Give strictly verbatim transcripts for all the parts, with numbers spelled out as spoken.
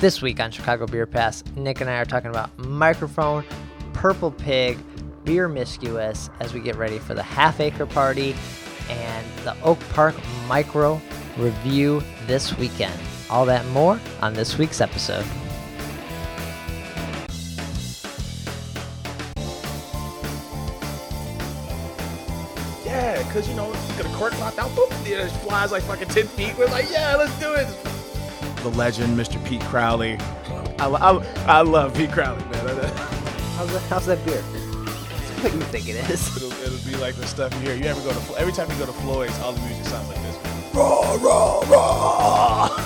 This week on Chicago Beer Pass, Nick and I are talking about Microphone, Purple Pig, Beer Miscuous as we get ready for the Half Acre Party and the Oak Park Micro Review this weekend. All that and more on this week's episode. Yeah, because, you know, you get a cork locked out, boop, it flies like fucking ten feet. We're like, yeah, let's do it. The legend, Mister Pete Crowley. I, I, I love Pete Crowley, man. How's that, how's that beer? It's what you think it is. It'll, it'll be like the stuff you hear. You ever go to, every time you go to Floyd's, all the music sounds like this. Raw, raw, raw.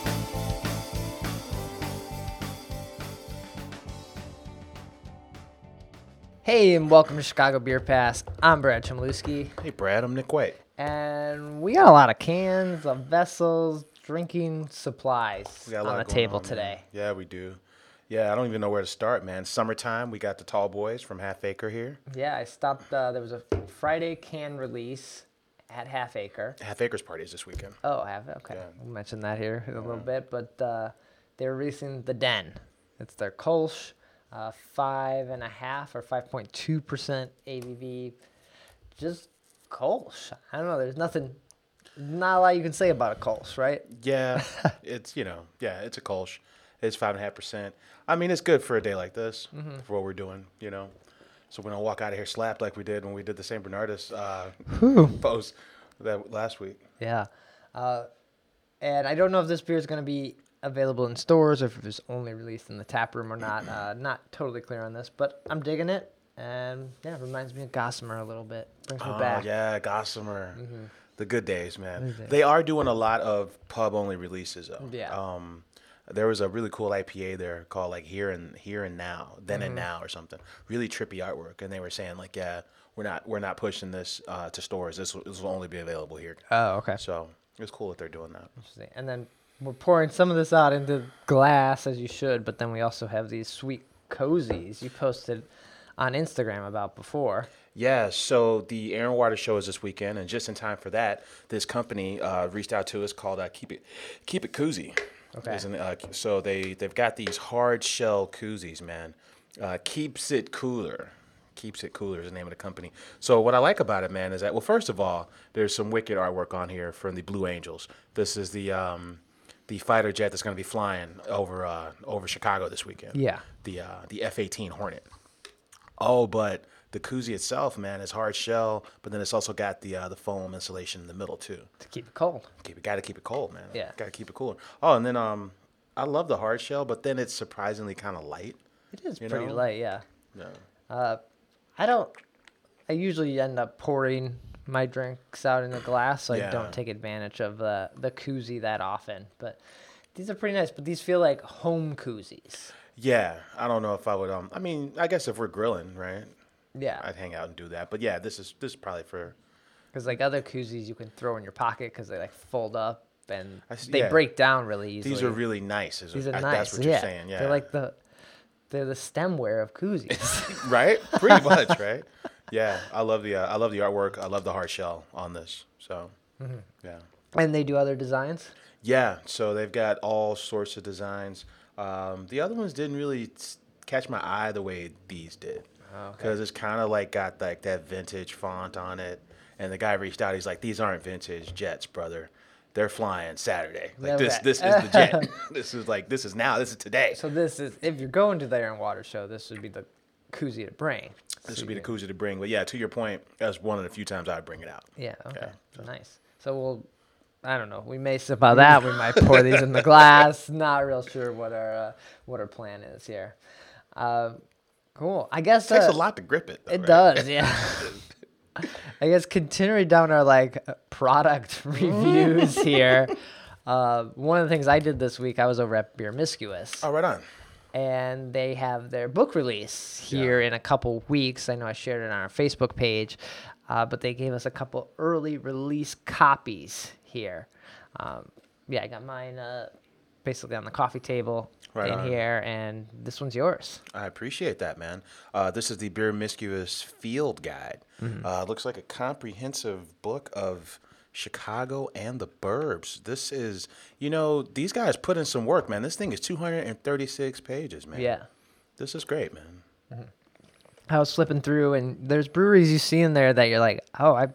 Hey, and welcome to Chicago Beer Pass. I'm Brad Chmielewski. Hey, Brad, I'm Nick White. And we got a lot of cans, of vessels, drinking supplies We got a on lot the going table on, man. today. Yeah, we do. Yeah, I don't even know where to start, man. Summertime, we got the Tall Boys from Half Acre here. Yeah, I stopped. Uh, there was a Friday can release at Half Acre. Half Acre's party is this weekend. Oh, I have it? Okay. Yeah. We'll mention that here in a little bit. But uh, they're releasing The Den. It's their Kolsch, uh, five and a half or five point two percent A B V. Just Kolsch. I don't know. There's nothing, not a lot you can say about a Kolsch, right? Yeah, it's, you know, yeah, it's a Kolsch. It's five and a half percent. I mean, it's good for a day like this, Mm-hmm. for what we're doing, you know. So we don't walk out of here slapped like we did when we did the Saint Bernardus uh, post that last week. Yeah. Uh, and I don't know if this beer is going to be available in stores or if it's only released in the tap room or not. Uh, not totally clear on this, but I'm digging it. And yeah, it reminds me of Gossamer a little bit. Brings me Oh, back. yeah, Gossamer. Mm-hmm. The good days, man. Good days. They are doing a lot of pub-only releases, though. Yeah. Um, there was a really cool I P A there called, like, Here and Here and Now, Then Mm-hmm. and Now or something. Really trippy artwork. And they were saying, like, yeah, we're not we're not pushing this uh, to stores. This will, this will only be available here. Oh, okay. So it's cool that they're doing that. Interesting. And then we're pouring some of this out into glass, as you should, but then we also have these sweet cozies you posted on Instagram about before. Yeah, so the Aaron Waters show is this weekend, and just in time for that, this company uh, reached out to us called uh, Keep It Keep It Koozie. Okay. Isn't it, uh, so they they've got these hard shell koozies, man. Uh, keeps it cooler. Keeps it cooler is the name of the company. So what I like about it, man, is that, well, first of all, there's some wicked artwork on here from the Blue Angels. This is the um, the fighter jet that's going to be flying over uh, over Chicago this weekend. Yeah. The uh, the F eighteen Hornet. Oh, but the koozie itself, man, is hard shell, but then it's also got the uh, the foam insulation in the middle too. To keep it cold. Keep it, gotta keep it cold, man. Yeah. Gotta keep it cooler. Oh, and then um, I love the hard shell, but then it's surprisingly kind of light. It is You pretty know? light, yeah. Yeah. Uh, I don't. I usually end up pouring my drinks out in a glass, so Yeah. I don't take advantage of the the koozie that often. But these are pretty nice. But these feel like home koozies. Yeah, I don't know if I would. Um, I mean, I guess if we're grilling, right, Yeah, I'd hang out and do that. But yeah, this is this is probably for. because like other koozies you can throw in your pocket because they like fold up and I see- they yeah. break down really easily. These are really nice. Is These are I- nice. That's what yeah. you're saying. Yeah. They're like the they're the stemware of koozies. right. Pretty much, right. Yeah, I love the uh, I love the artwork. I love the hard shell on this. So, Mm-hmm. yeah. And they do other designs. Yeah, so they've got all sorts of designs. Um, the other ones didn't really t- catch my eye the way these did, Oh, okay. because it's kind of like got like that vintage font on it. And the guy reached out. He's like, "These aren't vintage jets, brother. They're flying Saturday. Like this, Okay. this is the jet. This is like this is now. This is today. So this is if you're going to the Aaron Waters show, this would be the koozie to bring. This would be the koozie to bring." But yeah, to your point, that's one of the few times I'd bring it out. Yeah. Okay. Yeah, Nice. So we'll. I don't know. We may sip out that. We might pour these in the glass. Not real sure what our uh, what our plan is here. Uh, cool. I guess It takes uh, a lot to grip it. Though, It right? does. Yeah. I guess continuing down our like product reviews here. Uh, one of the things I did this week, I was over at Beer Miscuous. Oh, right on. And they have their book release here Yeah. in a couple weeks. I know I shared it on our Facebook page, uh, but they gave us a couple early release copies here. Um, yeah, I got mine uh, basically on the coffee table Right in on. here, and this one's yours. I appreciate that, man. Uh, this is the Beer Miscuous Field Guide. Mm-hmm. Uh, looks like a comprehensive book of Chicago and the Burbs. This is, you know, these guys put in some work, man. This thing is two hundred thirty-six pages, man. Yeah. This is great, man. I was flipping through, and there's breweries you see in there that you're like, oh, I,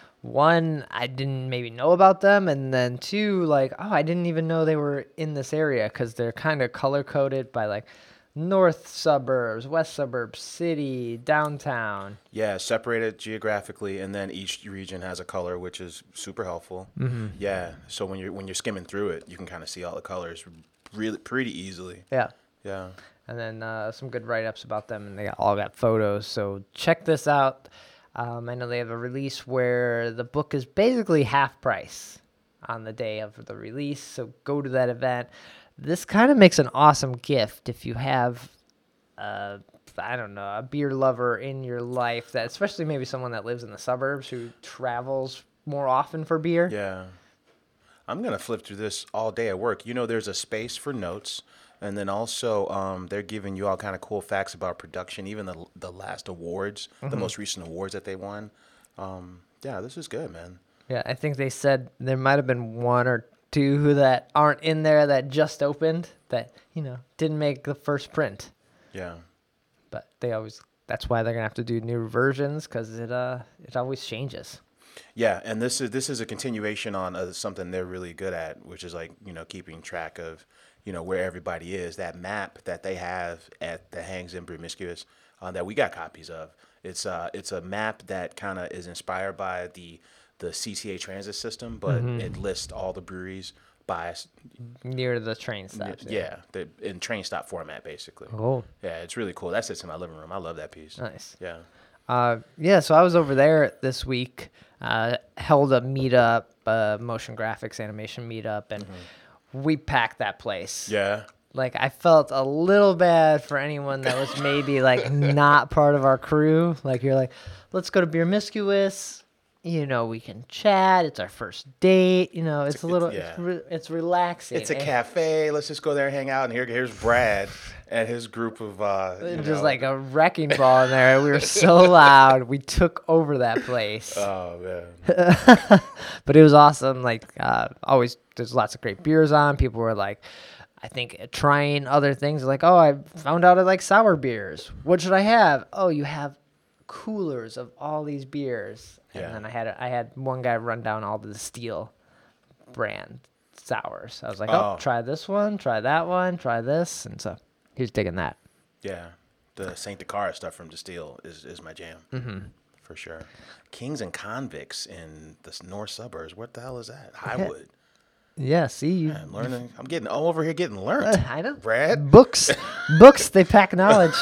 one, I didn't maybe know about them, and then two, like, oh, I didn't even know they were in this area because they're kind of color coded by like north suburbs, west suburbs, city, downtown. Yeah, separated geographically, and then each region has a color, which is super helpful. Mm-hmm. Yeah, so when you're when you're skimming through it, you can kind of see all the colors really pretty easily. Yeah. Yeah. And then uh, some good write-ups about them, and they all got photos. So check this out. Um, I know they have a release where the book is basically half price on the day of the release. So go to that event. This kind of makes an awesome gift if you have, uh, I don't know, a beer lover in your life, that especially maybe someone that lives in the suburbs who travels more often for beer. Yeah. I'm going to flip through this all day at work. You know, there's a space for notes. And then also, um, they're giving you all kind of cool facts about production, even the the last awards, mm-hmm. the most recent awards that they won. Um, yeah, this is good, man. Yeah, I think they said there might have been one or two who that aren't in there that just opened that, you know, didn't make the first print. Yeah. But they always, that's why they're going to have to do new versions, because it uh it always changes. Yeah, and this is this is a continuation on uh, something they're really good at, which is like, you know, keeping track of, you know, where everybody is. That map that they have at the Hangs in Promiscuous uh, that we got copies of. It's uh it's a map that kind of is inspired by the the C T A transit system, but mm-hmm. it lists all the breweries by near the train stops. Yeah, yeah the, in train stop format, basically. Oh, yeah, it's really cool. That sits in my living room. I love that piece. Nice. Yeah. Uh, yeah. So I was over there this week. Uh, held a meetup, uh, motion graphics animation meetup, and mm-hmm. we packed that place. Yeah. Like, I felt a little bad for anyone that was maybe like not part of our crew. Like, you're like, let's go to Beermiscuous. You know, we can chat. It's our first date. You know, it's, it's a little, it's, yeah. it's, re- it's relaxing. It's a cafe. Let's just go there and hang out. And here, here's Brad and his group of, uh, you just know. like a wrecking ball in there. We were so loud. We took over that place. Oh, man. But it was awesome. Like, uh, always, there's lots of great beers on. People were like, I think trying other things. Like, oh, I found out I like sour beers. What should I have? Oh, you have coolers of all these beers. And yeah. then I had I had one guy run down all the Steel brand sours. I was like, oh, oh, try this one, try that one, try this. And so he was digging that. Yeah. The Saint Decara stuff from Distill is, is my jam. Mm-hmm. For sure. Kings and Convicts in the north suburbs. What the hell is that? Highwood. Yeah, see you. I'm learning. I'm getting I'm over here getting learned. Uh, I know. Brad. Books. Books, they pack knowledge.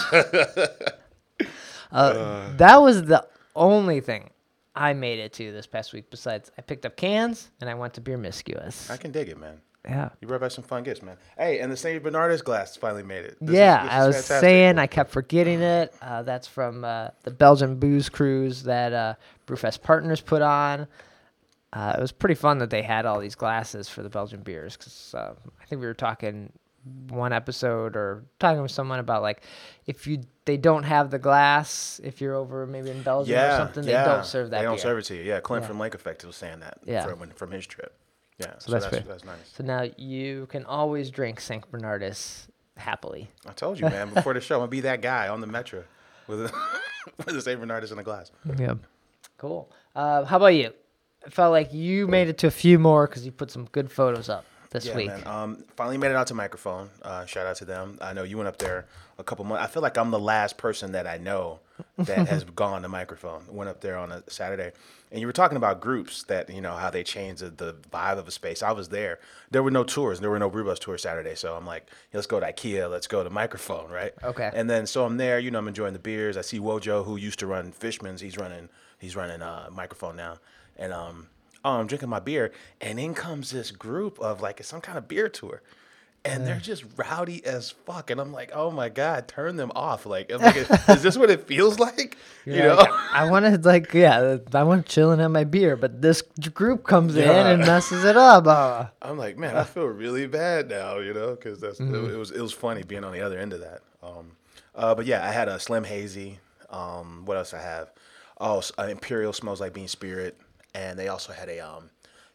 Uh, uh, that was the only thing I made it to this past week. Besides, I picked up cans and I went to Beermiscuous. I can dig it, man. Yeah. You brought back some fun gifts, man. Hey, and the Saint Bernardus glass finally made it. This yeah, is, I was fantastic. saying I kept forgetting it. Uh, that's from uh, the Belgian booze cruise that uh, Brewfest Partners put on. Uh, it was pretty fun that they had all these glasses for the Belgian beers, because uh, I think we were talking one episode or talking with someone about, like, if you they don't have the glass, if you're over maybe in Belgium yeah, or something, yeah. they don't serve that They don't beer. serve it to you. Yeah, Clint yeah. from Lake Effect was saying that yeah. from, from his trip. Yeah, so, so that's, that's, that's nice. So now you can always drink Saint Bernardus happily. I told you, man, before the show, I'm going to be that guy on the Metro with a, with a Saint Bernardus in a glass. Yeah. Cool. Uh, how about you? I felt like you made it to a few more because you put some good photos up this yeah, week. Man. Um, finally made it out to Microphone. Uh, shout out to them. I know you went up there a couple months. I feel like I'm the last person that I know that has gone to Microphone. Went up there on a Saturday. And you were talking about groups that, you know, how they change the, the vibe of a space. I was there. There were no tours. There were no Brewbus tours Saturday. So I'm like, yeah, let's go to IKEA. Let's go to Microphone, right? Okay. And then so I'm there. You know, I'm enjoying the beers. I see Wojo, who used to run Fishman's. He's running, he's running uh, Microphone now. And um, oh, I'm drinking my beer. And in comes this group of, like, some kind of beer tour. And they're just rowdy as fuck. And I'm like, oh, my God, turn them off. Like, I'm like, is this what it feels like? You're you know? Like, I want to, like, yeah, I want to chill and have my beer. But this group comes yeah. in and messes it up. Uh, I'm like, man, I feel really bad now, you know, because that's Mm-hmm. it, it was it was funny being on the other end of that. Um, uh, but, yeah, I had a Slim Hazy. Um, what else I have? Oh, uh, Imperial Smells Like Bean Spirit. And they also had a um,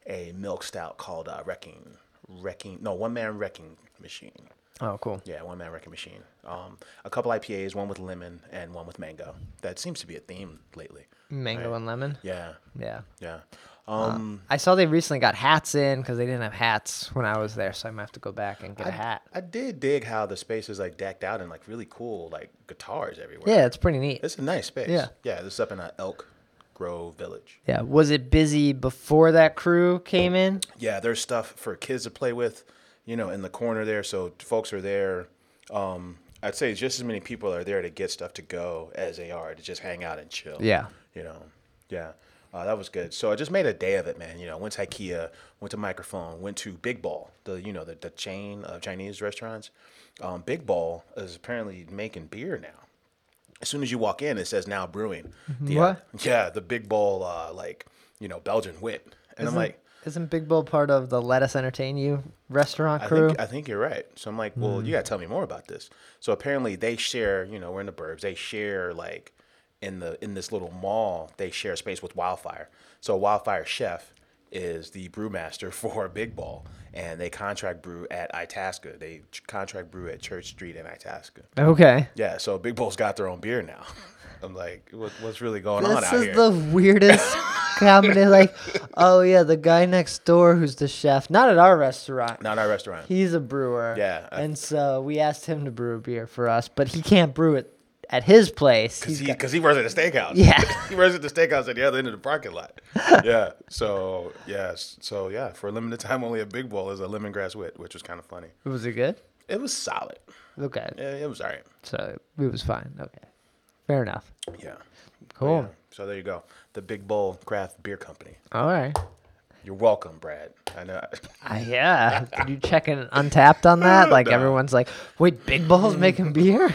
a milk stout called uh, Wrecking, Wrecking, no, One Man Wrecking Machine. Oh, cool. Yeah, One Man Wrecking Machine. Um, a couple I P As, one with lemon and one with mango. That seems to be a theme lately. Mango right? and lemon. Yeah, Yeah. yeah. Um, I saw they recently got hats in because they didn't have hats when I was there, so I might have to go back and get I, a hat. I did dig how the space is like decked out and like really cool, like guitars everywhere. Yeah, it's pretty neat. It's a nice space. Yeah. Yeah, this is up in uh, Elk Grove Village. Yeah. Was it busy before that crew came in? Yeah, there's stuff for kids to play with, you know, in the corner there. So folks are there. Um, I'd say just as many people are there to get stuff to go as they are to just hang out and chill. Yeah. You know, yeah. Uh, that was good. So I just made a day of it, man. You know, went to IKEA, went to Microphone, went to Big Ball, the you know the, the chain of Chinese restaurants. Um, Big Ball is apparently making beer now. As soon as you walk in, it says now brewing. The, uh, What? yeah, the Big Ball, uh, like you know, Belgian wit. And Isn't, I'm like, isn't Big Bull part of the Let Us Entertain You restaurant I crew? think I think you're right. So I'm like, well, Hmm. you gotta tell me more about this. So apparently they share, you know, we're in the burbs. They share like in the in this little mall. They share space with Wildfire. So Wildfire Chef is the brewmaster for Big Ball, and they contract brew at Itasca. They ch- contract brew at Church Street in Itasca. Okay. Yeah, so Big Ball's got their own beer now. I'm like, what, what's really going on This out is here? the weirdest comedy. Like, oh yeah, the guy next door who's the chef, not at our restaurant. Not our restaurant. He's a brewer. Yeah, I- and so we asked him to brew a beer for us, but he can't brew it at his place. Because He's he, got- 'cause he works at a steakhouse. Yeah. he works at the steakhouse at the other end of the parking lot. Yeah. So, yes. So, yeah, for a limited time, only a Big Bowl is a lemongrass wit, which was kind of funny. Was it good? It was solid. Okay. Yeah, it was all right. So it was fine. Okay. Fair enough. Yeah. Cool. Yeah. So, there you go. The Big Bowl Craft Beer Company. All right. You're welcome, Brad. I know. Uh, yeah. Did you check in Untapped on that? Like No. everyone's like, wait, Big Bull's making beer?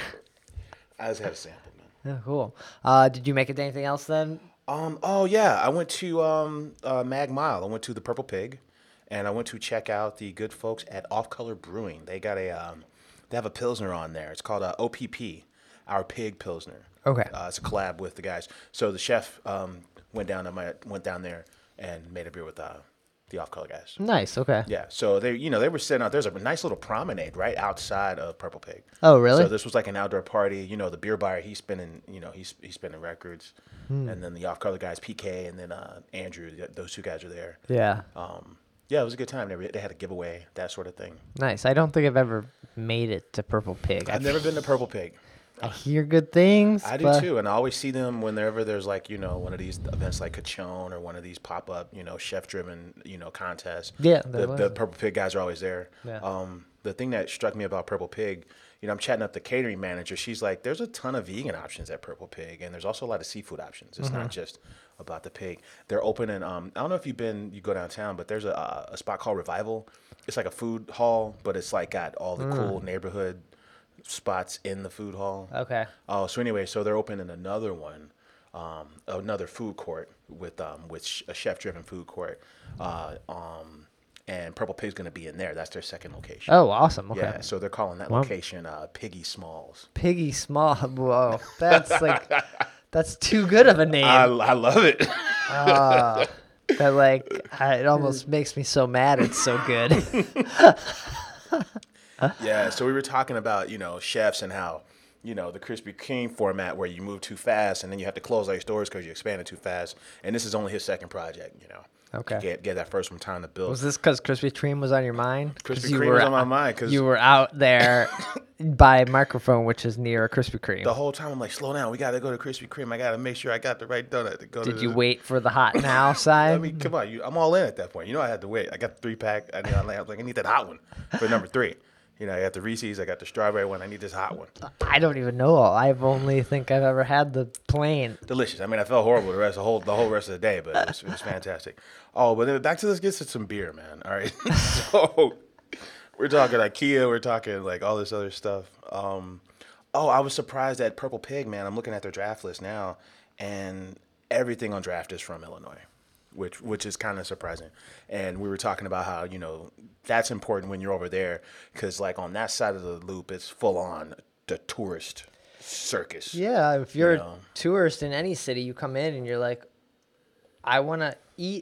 I just had a sample, man. Yeah, cool. Uh, did you make it to anything else then? Um. Oh, yeah. I went to um uh, Mag Mile. I went to the Purple Pig, and I went to check out the good folks at Off Color Brewing. They got a um, they have a pilsner on there. It's called uh, O P P, Our Pig Pilsner. Okay. Uh, it's a collab with the guys. So the chef um went down to my went down there and made a beer with uh, the Off Color guys. Nice. Okay. Yeah. So they you know they were sitting out. There's a nice little promenade right outside of Purple Pig. Oh, really? So this was like an outdoor party. You know, the beer buyer, he's spinning, you know, he's he's spinning records. Hmm. And then the off color guys, P K, and then uh, Andrew, th- those two guys are there. Yeah. Um, yeah, it was a good time. They, were- they had a giveaway, that sort of thing. Nice. I don't think I've ever made it to Purple Pig. I've never been to Purple Pig. I hear good things. I do but- too, and I always see them whenever there's like, you know, one of these events like Cachon or one of these pop up, you know, chef driven, you know, contests. Yeah, The, there was. the Purple Pig guys are always there. Yeah. Um, the thing that struck me about Purple Pig, you know, I'm chatting up the catering manager. She's like, there's a ton of vegan options at Purple Pig, and there's also a lot of seafood options. It's Mm-hmm. not just about the pig. They're opening. Um, I don't know if you've been, you go downtown, but there's a, a spot called Revival. It's like a food hall, but it's like got all the Mm. cool neighborhood spots in the food hall. Okay. Oh, so anyway, so they're opening another one, um, another food court with um, with sh- a chef-driven food court, uh, um, and Purple Pig's going to be in there. That's their second location. Oh, awesome. Okay. Yeah, so they're calling that Wow. location uh, Piggy Smalls. Piggy Small. Whoa. That's like, that's too good of a name. I, I love it. Ah, that like, I, it almost makes me so mad. It's so good. Yeah, so we were talking about, you know, chefs and how, you know, the Krispy Kreme format where you move too fast and then you have to close all your stores because you expanded too fast. And this is only his second project, you know. Okay. Get, get that first one time to build. Was this because Krispy Kreme was on your mind? 'Cause Krispy you Kreme were was on my out- mind 'cause- you were out there by microphone, which is near a Krispy Kreme. The whole time I'm like, slow down. We got to go to Krispy Kreme. I got to make sure I got the right donut to go to Did you the- wait for the hot now side? I mean, come on. You, I'm all in at that point. You know I had to wait. I got the three pack. I, need, I was like, I need that hot one for number three. You know, I got the Reese's. I got the strawberry one. I need this hot one. I don't even know. I've only think I've ever had the plain. Delicious. I mean, I felt horrible the rest the whole the whole rest of the day, but it was, it was fantastic. Oh, but then back to this. Get to some beer, man. All right. So we're talking IKEA. We're talking like all this other stuff. Um, oh, I was surprised at Purple Pig, man. I'm looking at their draft list now, and everything on draft is from Illinois, which which is kind of surprising. And we were talking about how, you know, that's important when you're over there because like on that side of the loop, it's full on the tourist circus. Yeah, if you're know. a tourist in any city, you come in and you're like, I want to eat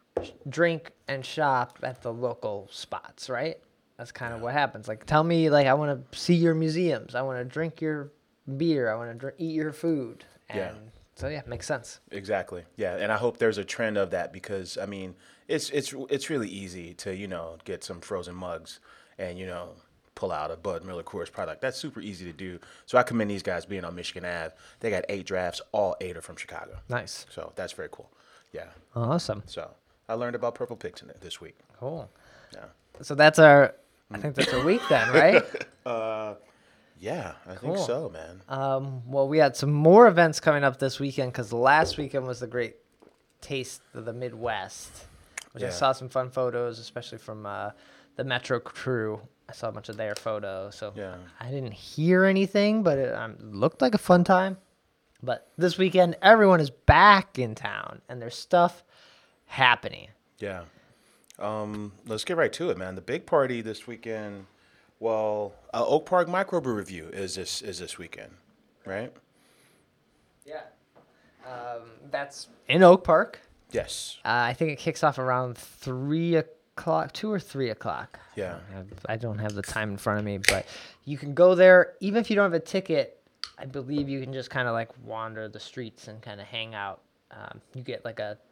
drink and shop at the local spots, right? That's kind of what happens. Like, tell me, like, I want to see your museums. I want to drink your beer. I want to dr- eat your food. And Yeah. so, yeah, makes sense. Exactly. Yeah, and I hope there's a trend of that because I mean, it's it's it's really easy to you know get some frozen mugs and you know pull out a Bud Miller Coors product. That's super easy to do. So I commend these guys being on Michigan Ave. They got eight drafts. All eight are from Chicago. Nice. So that's very cool. Yeah. Awesome. So I learned about Purple Pig today, this week. Cool. Yeah. So that's our, I think that's our week then, right? Uh, yeah, I think Cool. so, man. Um, well, we had some more events coming up this weekend because last weekend was the Great Taste of the Midwest, which I Yeah. saw some fun photos, especially from uh, the Metro crew. I saw a bunch of their photos, so Yeah. I didn't hear anything, but it um, looked like a fun time. But this weekend, everyone is back in town, and there's stuff happening. Yeah. Um, let's get right to it, man. The big party this weekend. Well, uh, Oak Park Microbrew Review is this is this weekend, right? Yeah. Um, that's in Oak Park. Yes. Uh, I think it kicks off around three o'clock, two or three o'clock. Yeah. I don't have the time in front of me, but you can go there. Even if you don't have a ticket, I believe you can just kind of like wander the streets and kind of hang out. Um, you get like a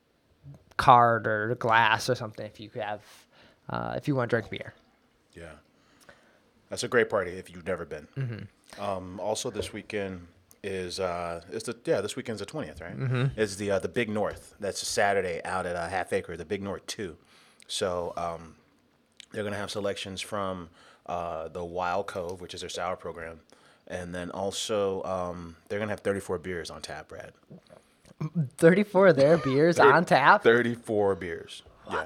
card or a glass or something if you have, uh, if you want to drink beer. Yeah. That's a great party if you've never been. Mm-hmm. Um, also, this weekend is uh, it's the yeah this weekend's the twentieth, right? Mm-hmm. It's the uh, the Big North. That's a Saturday out at uh, Half Acre, the Big North two. So um, they're gonna have selections from uh, the Wild Cove, which is their sour program, and then also um, they're gonna have thirty-four beers on tap, Brad. thirty-four of their beers on tap. thirty-four beers.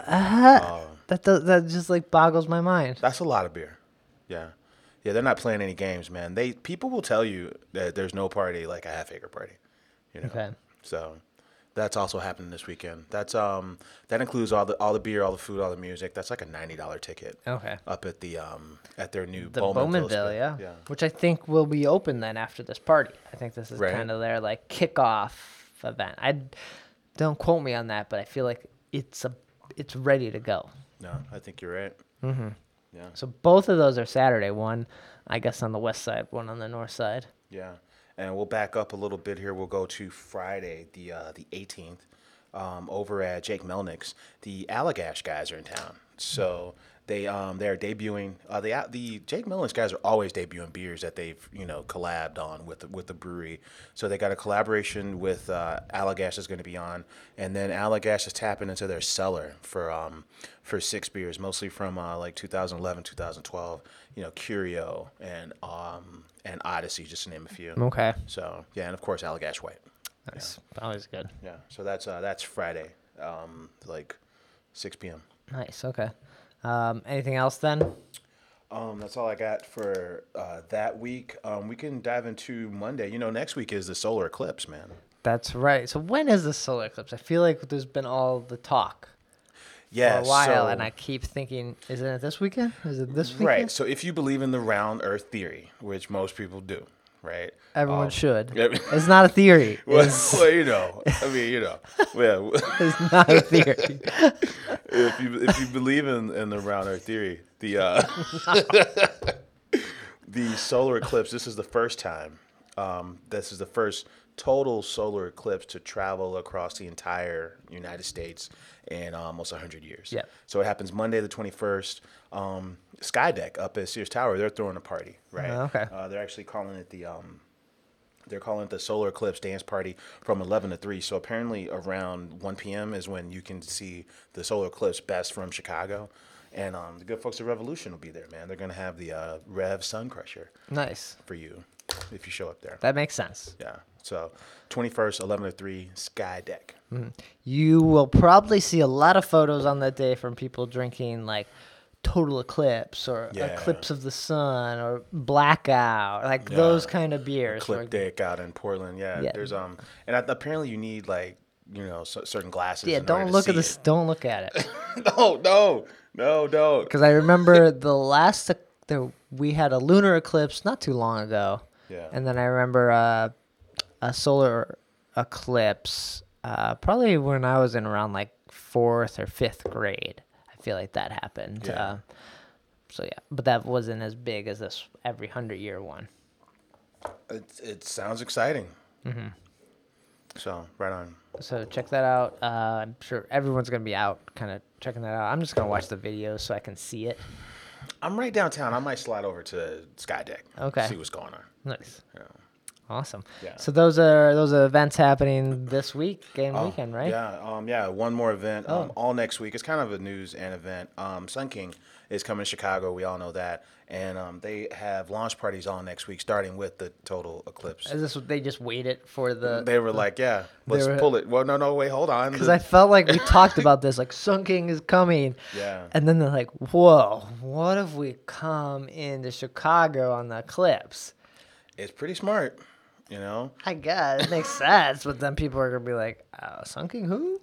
Yeah. That does, that just like boggles my mind. That's a lot of beer. Yeah. Yeah, they're not playing any games, man. They people will tell you that there's no party like a Half Acre party. You know. Okay. So that's also happening this weekend. That's um that includes all the all the beer, all the food, all the music. That's like a ninety dollar ticket. Okay. Up at the um at their new The Bowmanville, Bowmanville, spot. yeah. Yeah. Which I think will be open then after this party. I think this is Right. kind of their like kickoff event. I don't quote me on that, but I feel like it's a it's ready to go. No, I think you're right. Mm-hmm. Yeah. So both of those are Saturday. One, I guess, on the west side. One on the north side. Yeah, and we'll back up a little bit here. We'll go to Friday, the uh, the eighteenth, um, over at Jake Melnick's. The Allagash guys are in town, so they um they are debuting. Uh, the the Jake Melnick's guys are always debuting beers that they've you know collabed on with the, with the brewery. So they got a collaboration with uh, Allagash is going to be on, and then Allagash is tapping into their cellar for um for six beers, mostly from uh, like two thousand eleven, two thousand twelve. You know, Curio and um and Odyssey, just to name a few. Okay. So yeah, and of course Allagash White. Nice. Always good. Yeah. So that's uh that's Friday, um like six p.m. Nice. Okay. Um, anything else then? Um, that's all I got for uh, that week. Um, we can dive into Monday. You know, next week is the solar eclipse, man. That's right. So when is the solar eclipse? I feel like there's been all the talk Yeah, for a while, so, and I keep thinking, is it this weekend? Is it this weekend? right. So if you believe in the round Earth theory, which most people do, right? Everyone Um, should. yeah. It's not a theory. Well, It's, well, you know, I mean, you know, well, it's not a theory. if you if you believe in, in the round Earth theory, the uh, the solar eclipse. This is the first time. Um, this is the first total solar eclipse to travel across the entire United States in almost one hundred years. Yeah. So it happens Monday the twenty-first. Um, Skydeck up at Sears Tower, they're throwing a party, right? Oh, okay. Uh, they're actually calling it the um, they're calling it the solar eclipse dance party from eleven to three. So apparently around one p.m. is when you can see the solar eclipse best from Chicago. And um, the good folks at Revolution will be there, man. They're going to have the uh, Rev Sun Crusher Nice. for you if you show up there. That makes sense. Yeah. So twenty-first, eleven to three, Skydeck. You will probably see a lot of photos on that day from people drinking like total eclipse or Yeah. eclipse of the sun or blackout, like Yeah. those kind of beers. Clip where- Dick out in Portland. Yeah, Yeah. There's um, and I, apparently you need like you know c- certain glasses. Yeah, in order don't to look at see this. Don't look at it. it. No, no, no, don't. Because I remember the last ec- the, we had a lunar eclipse not too long ago. Yeah. And then I remember uh, a solar eclipse, uh, probably when I was in around like fourth or fifth grade. I feel like that happened. Yeah. Uh, so yeah, but that wasn't as big as this every hundred year one. It, it sounds exciting. Mm-hmm. So, right on. So check that out. Uh, I'm sure everyone's gonna be out, kind of checking that out. I'm just gonna watch the videos so I can see it. I'm right downtown. I might slide over to Sky Deck. Okay. See what's going on. Nice. Yeah. Awesome. Yeah. So those are those are events happening this week, game Oh, weekend, right? Yeah, um, yeah, one more event Oh. um, all next week. It's kind of a news and event. Um, Sun King is coming to Chicago. We all know that, and um, they have launch parties all next week, starting with the total eclipse. Is this what they just waited for the? They were like, "Yeah, let's were- pull it." Well, no, no, wait, hold on. Because I felt like we talked about this, like Sun King is coming, yeah, and then they're like, "Whoa, what if we come into Chicago on the eclipse?" it's pretty smart, you know. I guess it makes sense, but then people are gonna be like, uh, "Sun King who?"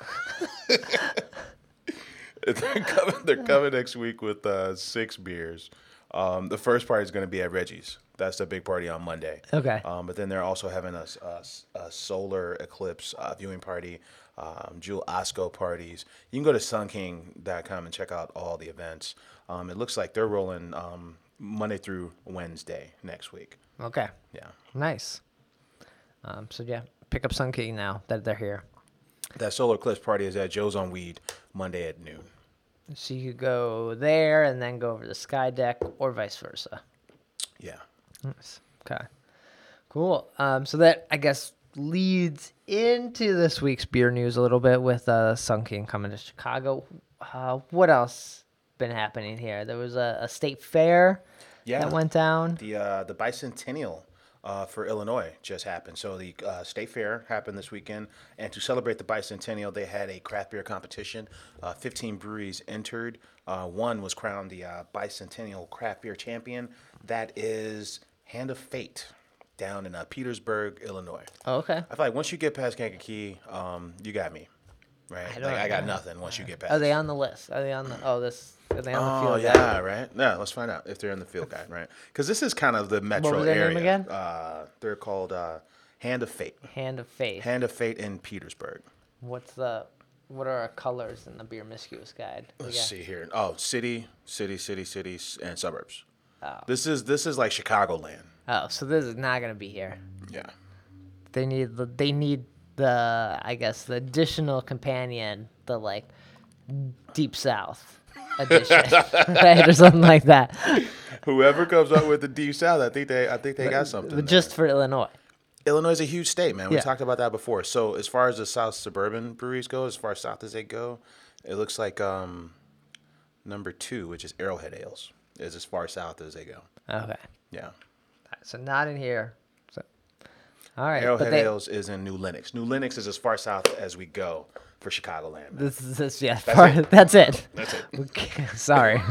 They're coming. They're coming next week with uh, six beers. Um, the first party is going to be at Reggie's. That's the big party on Monday. Okay. Um, but then they're also having a, a, a solar eclipse uh, viewing party, um, Jewel Osco parties. You can go to sun king dot com and check out all the events. Um, it looks like they're rolling um, Monday through Wednesday next week. Okay. Yeah. Nice. Um, so yeah, pick up Sun King now that they're here. That solar eclipse party is at Joe's on Weed Monday at noon. So you could go there and then go over to Sky Deck or vice versa. Yeah. Nice. Okay. Cool. Um, so that, I guess, leads into this week's beer news a little bit with uh, Sun King coming to Chicago. Uh, what else been happening here? There was a, a state fair Yeah. that went down. The uh, the bicentennial uh, for Illinois just happened. So the uh, state fair happened this weekend, and to celebrate the bicentennial, they had a craft beer competition. Uh, Fifteen breweries entered. Uh, one was crowned the uh, bicentennial craft beer champion. That is Hand of Fate down in uh, Petersburg, Illinois. Oh, okay. I feel like once you get past Kankakee, um, you got me, right? I I, don't like, I got know. nothing once you get past. Are they on the list? Are they on the? Oh, this. Are they on the Oh field? yeah, right. Yeah, let's find out if they're in the field guide, right? Because this is kind of the metro was their area. name again? Uh, they're called uh, Hand of Fate. Hand of Faith. Hand of Fate in Petersburg. What's the? What are our colors in the Beer Miscuous guide? We Let's got- see here. Oh, city, city, city, cities, and suburbs. Oh. This is this is like Chicagoland. Oh, so this is not gonna be here. Yeah. They need the. They need the. I guess the additional companion, the like, Deep South edition, right, or something like that. Whoever comes up with the Deep South, I think they I think they got something. But just for Illinois. Illinois is a huge state, man. We Yeah. talked about that before. So as far as the South suburban breweries go, as far south as they go, it looks like um, number two, which is Arrowhead Ales, is as far south as they go. Okay. Yeah. So not in here. So, all right. Arrowhead but they, Ales is in New Lenox. New Lenox is as far south as we go for Chicagoland. Man. This is this. Yeah. That's far- it. That's it. That's it. Okay, sorry.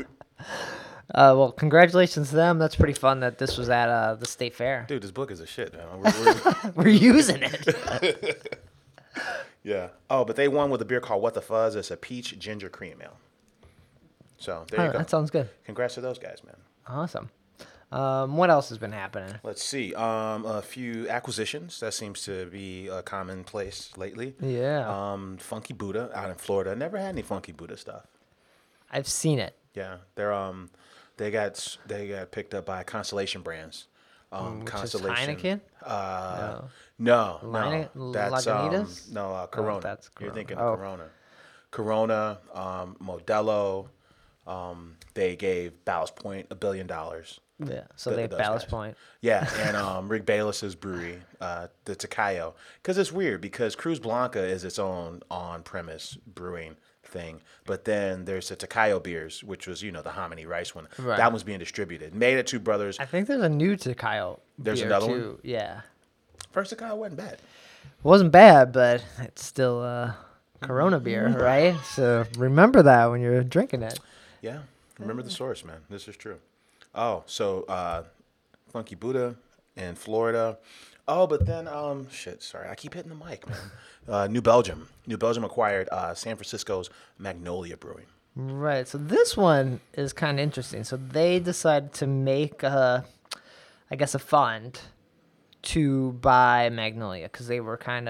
Uh, well, congratulations to them. That's pretty fun that this was at uh, the state fair. Dude, this book is a shit, man. We're, we're, We're using it. yeah. Oh, but they won with a beer called What the Fuzz. It's a peach ginger cream ale. So there you Oh, go. that sounds good. Congrats to those guys, man. Awesome. Um, what else has been happening? Let's see. Um, a few acquisitions. That seems to be a commonplace lately. Yeah. Um, Funky Buddha out in Florida. Never had any Funky Buddha stuff. I've seen it. Yeah, they're um, they got they got picked up by Constellation Brands. Um, Which is Constellation. Heineken? Uh, no, no, Line- that's um, Lagunitas? no uh, Corona. that's You're Corona. thinking Oh. of Corona. Corona, um, Modelo. Um, they gave Ballast Point a billion dollars. Yeah. So Th- they have those Ballast guys. Point. Yeah, and um, Rick Bayless's brewery, uh, the Tocayo. Because it's weird because Cruz Blanca is its own on-premise brewing thing, but then there's the Tocayo beers, which was, you know, the hominy rice one. Right. That one's being distributed. Made at Two Brothers. I think there's a new Takayo. There's beer another one? too. Yeah. First Tocayo wasn't bad. It wasn't bad, but it's still uh, Corona beer, right? So remember that when you're drinking it. Yeah, remember the source, man. This is true. Oh, so uh, Funky Buddha in Florida. Oh, but then, um, shit, sorry. I keep hitting the mic, man. Uh, New Belgium. New Belgium acquired uh, San Francisco's Magnolia Brewing. Right. So this one is kind of interesting. So they decided to make a, I guess, a fund to buy Magnolia because they were kind of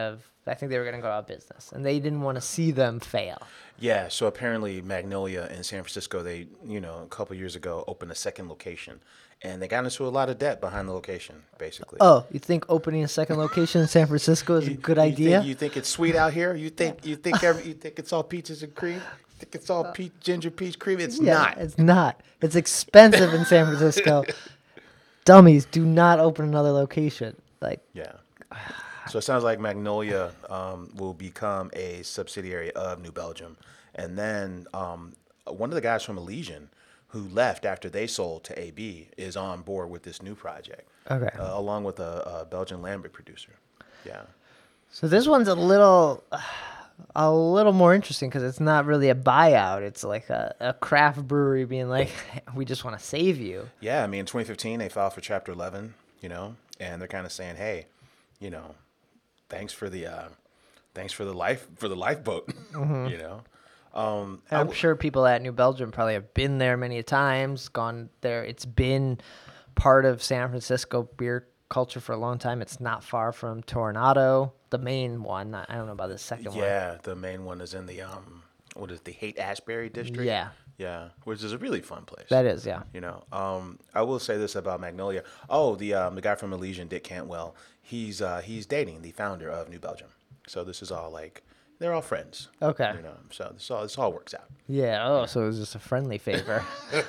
I think they were going to go out of business, and they didn't want to see them fail. Yeah, so apparently Magnolia in San Francisco, they, you know, a couple years ago opened a second location, and they got into a lot of debt behind the location, basically. Oh, you think opening a second location in San Francisco is you, a good you idea? Think, you think it's sweet out here? You think you think every, you think it's all peaches and cream? You think it's all peach, ginger peach cream? It's yeah, not. It's not. It's expensive in San Francisco. Dummies, do not open another location. Like, yeah. So it sounds like Magnolia um, will become a subsidiary of New Belgium. And then um, one of the guys from Elysian who left after they sold to A B is on board with this new project. Okay. Uh, along with a, a Belgian Lambic producer. Yeah. So this one's a little, a little more interesting because it's not really a buyout. It's like a, a craft brewery being like, we just want to save you. Yeah. I mean, in twenty fifteen, they filed for Chapter eleven, you know, and they're kind of saying, hey, you know, thanks for the, uh, thanks for the life, for the lifeboat, mm-hmm. you know. Um, I'm w- sure people at New Belgium probably have been there many times, gone there. It's been part of San Francisco beer culture for a long time. It's not far from Toronado, the main one. I don't know about the second one. Yeah, the main one is in the, um, what is it, the Haight-Ashbury district? Yeah. Yeah, which is a really fun place. That is, yeah. You know, um, I will say this about Magnolia. Oh, the um, the guy from Elysian, Dick Cantwell, he's uh, he's dating the founder of New Belgium. So this is all like, they're all friends. Okay. You know, so this all this all works out. Yeah. Oh, so it was just a friendly favor.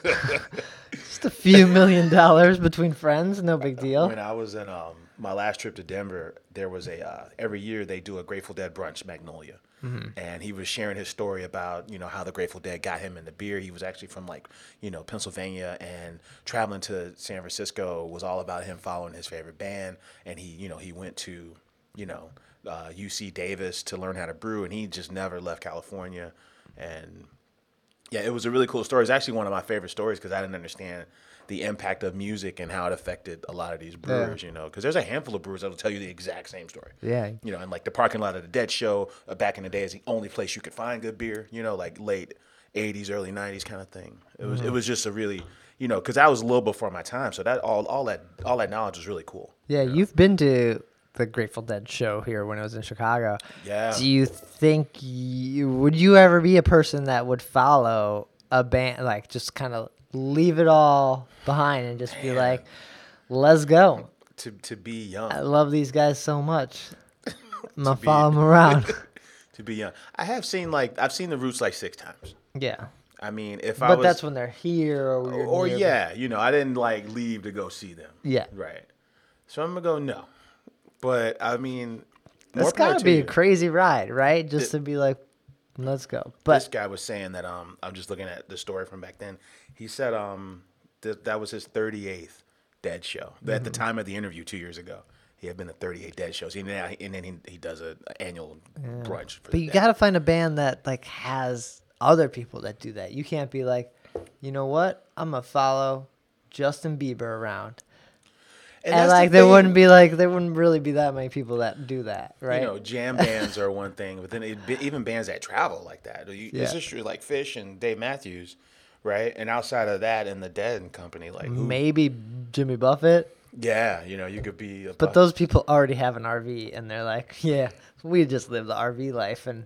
Just a few million dollars between friends, no big deal. When I was in um, my last trip to Denver, there was a uh, every year they do a Grateful Dead brunch, Magnolia. Mm-hmm. And he was sharing his story about, you know, how the Grateful Dead got him into beer. He was actually from, like, you know, Pennsylvania, and traveling to San Francisco was all about him following his favorite band. And he, you know, he went to, you know, uh, U C Davis to learn how to brew, and he just never left California. And yeah, it was a really cool story. It's actually one of my favorite stories because I didn't understand the impact of music and how it affected a lot of these brewers, yeah. you know, because there's a handful of brewers that will tell you the exact same story. Yeah. You know, and like the parking lot of the Dead show uh, back in the day is the only place you could find good beer, you know, like late eighties, early nineties kind of thing. It was, mm-hmm. it was just a really, you know, because I was a little before my time. So that all, all that, all that knowledge was really cool. Yeah. You know? You've been to the Grateful Dead show here when I was in Chicago. Yeah. Do you think you, would you ever be a person that would follow a band, like just kind of leave it all behind and just Man. be like, let's go. To to be young. I love these guys so much. I'm going to follow them around. To be young. I have seen, like, I've seen the Roots like six times. Yeah. I mean, if but I was. But that's when they're here or you're Or, near yeah, them. you know, I didn't, like, leave to go see them. Yeah. Right. So I'm going to go, no. But, I mean. It's got to be you. a crazy ride, right? Just it, to be like, let's go. But this guy was saying that, um, I'm just looking at the story from back then. He said um, th- that was his thirty-eighth Dead show. Mm-hmm. At the time of the interview two years ago, he had been to thirty-eight Dead shows. He, and then he, he does an annual yeah. brunch. For but you got to find a band that like has other people that do that. You can't be like, you know what? I'm going to follow Justin Bieber around. And, and like the there wouldn't be like there wouldn't really be that many people that do that, right? You know, jam bands are one thing, but then it, even bands that travel like that. You, yeah. It's just true, like Fish and Dave Matthews, right? And outside of that, and the Dead and Company, like who? Maybe Jimmy Buffett. Yeah, you know, you could be. A but Buffett. Those people already have an R V, and they're like, yeah, we just live the R V life, and.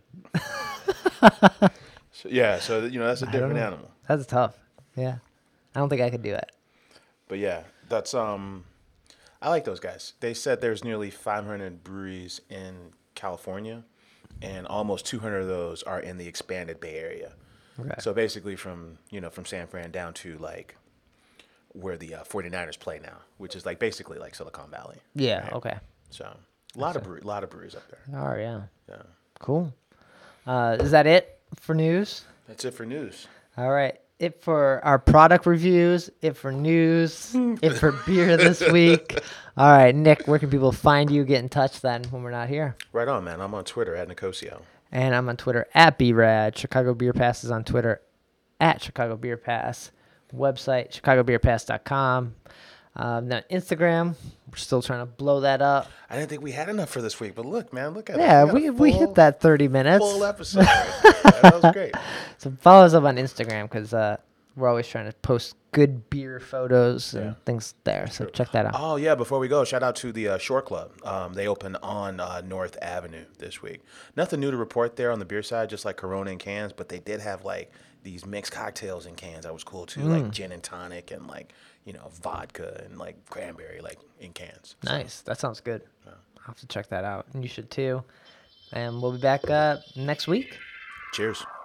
so, yeah, so you know that's a different animal. That's tough. Yeah, I don't think I could do it. But yeah, that's um. I like those guys. They said there's nearly five hundred breweries in California, and almost two hundred of those are in the expanded Bay Area. Okay. So basically from, you know, from San Fran down to like where the uh, 49ers play now, which is like basically like Silicon Valley. Yeah, right? okay. So a lot of brewery, lot of breweries up there. Oh, yeah. Yeah. Cool. Uh, is that it for news? That's it for news. All right. It for our product reviews, it for news, it for beer this week. All right, Nick, where can people find you, get in touch then when we're not here? Right on, man. I'm on Twitter at Nicosio. And I'm on Twitter at B Rad. Chicago Beer Pass is on Twitter at Chicago Beer Pass. Website, chicago beer pass dot com. Um, now Instagram, we're still trying to blow that up. I didn't think we had enough for this week, but look, man, look at yeah, it. we we, we hit that thirty minutes. Full episode. Right there. That was great. So follow us up on Instagram because uh, we're always trying to post good beer photos and Yeah. things there. So check that out. Oh yeah, before we go, shout out to the uh, Shore Club. Um, they opened on uh, North Avenue this week. Nothing new to report there on the beer side, just like Corona in cans. But they did have like these mixed cocktails in cans. That was cool too, like gin and tonic and like you know vodka and like cranberry like in cans. So, Nice. That sounds good. I'll have to check that out. And you should too. And we'll be back uh, next week. cheers.